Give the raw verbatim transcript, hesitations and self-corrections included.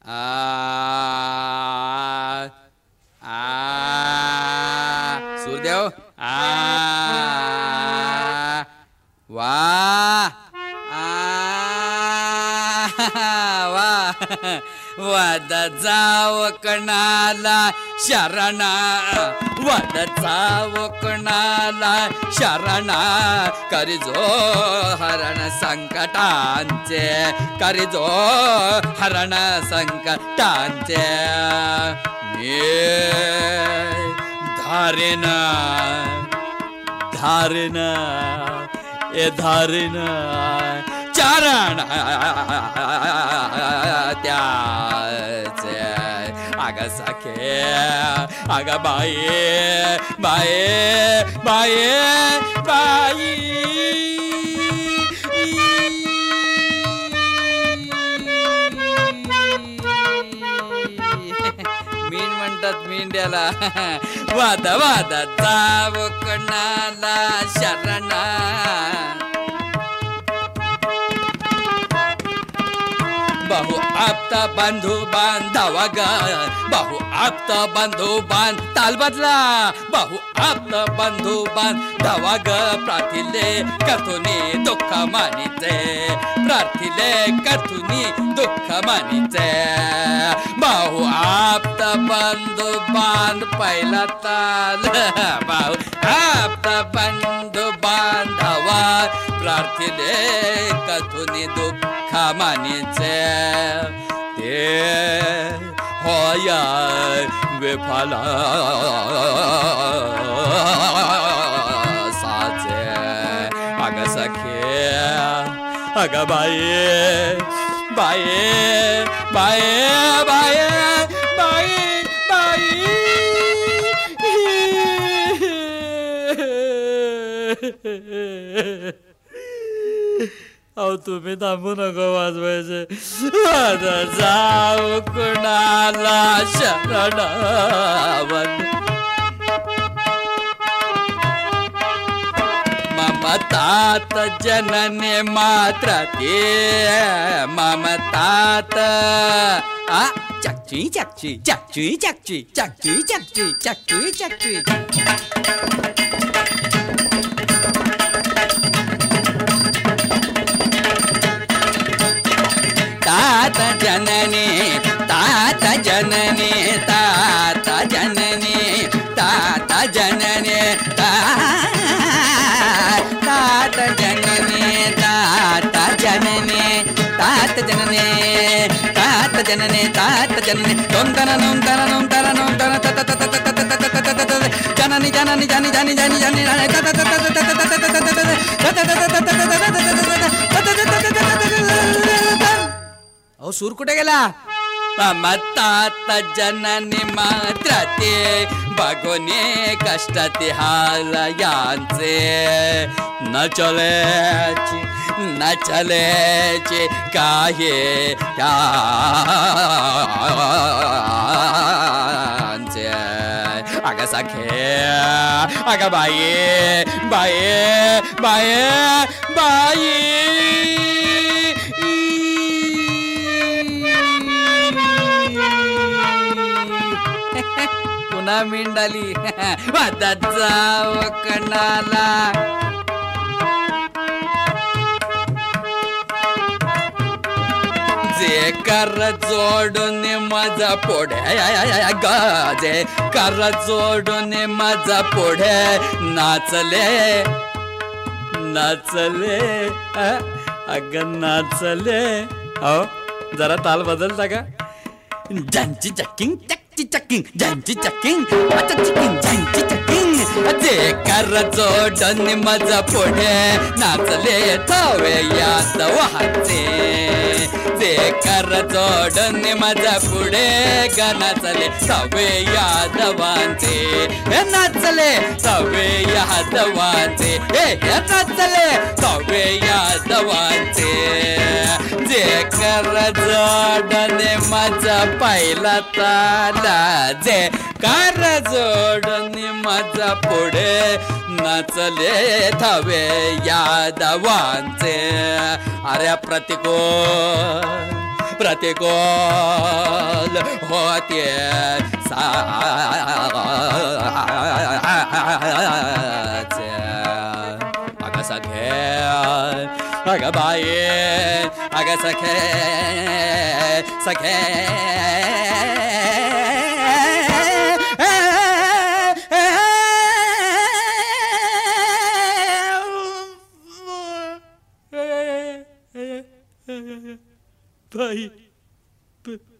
आ आ सूरदेव आ वा वा वद जाव कणाला शरणा वद जाव कणाला शरणा करिजो हरण संकटांचे करिजो हरण संकटांचे मी धारेन धारेन ए धारेन चरण त्याचे अग सखे अग बाये बाये बाये बाई मीन म्हणतात मेंढ्याला वाद वाद जाव कणाला शरणा बहु आप्त बंधू बांधवा ग बहु आप्त बंधू बांध ताल बदला बहु आप्त बंधू बांधवा ग प्रार्थिले कथुनी दुःख मानिचे प्रार्थिले कथुनी दुःख मानिचे बहु आप्त बंधू बांध पहिला ताल बहु आप्त बंधू बांधवा प्रार्थिले कथुनी दुःख मानिचे ते होय विफला साचे अग सखे अग बाये बाये बाये बाये बाई बाई अहो तुम्ही थांबू नको वाजवायचे जाऊ कुणाला शरण ममतात जनने मात्र ते ममतात आ चकची चकची चकची चकची चकची चकची चकची चकची तात जननी तात जननी तात जननी तात जननी तात जननी तात जननी तात जननी तात जननी तात जननी नोंदन नोंदन नोंदन नोंदन तत तत तत तत तत तत जननी जननी जनी जनी जनी जनी तत तत तत अहो सूर कुठे गेला ममतात जननी मात्र ते बघोने कष्टाते हाल यांचे न चलेची न चलेचे काही त्यांचे अग सखे अग बाये बाये बाये बाई पुन्हा मिंडाली वादात जाव कणाला जे कर जोडून माझा पुढे गाजे कर जोडून माझा पुढे नाचले नाचले अग नाचले हो जरा ताल बदलता का ज्यांची चक्किंग चक्किंग ज्यांची चक्किंग आता चक्किंग ज्यांची चक्किंग जे कर जोडून माझा पुढे नाचले थवे याद वाचे जे कर जोडून माझा पुढे ग नाचले थवे याद वाचे नाचले थवे याद वाचे हे नाचले थवे याद वाचे जे कर जोडून माझा पहिला ताल जे कार जोडून माझा पुढे नाचले थवे यादवांचे अरे प्रतिको प्रतिकूल होती साथ अग सखे अग बाई अग सखे सखे भाई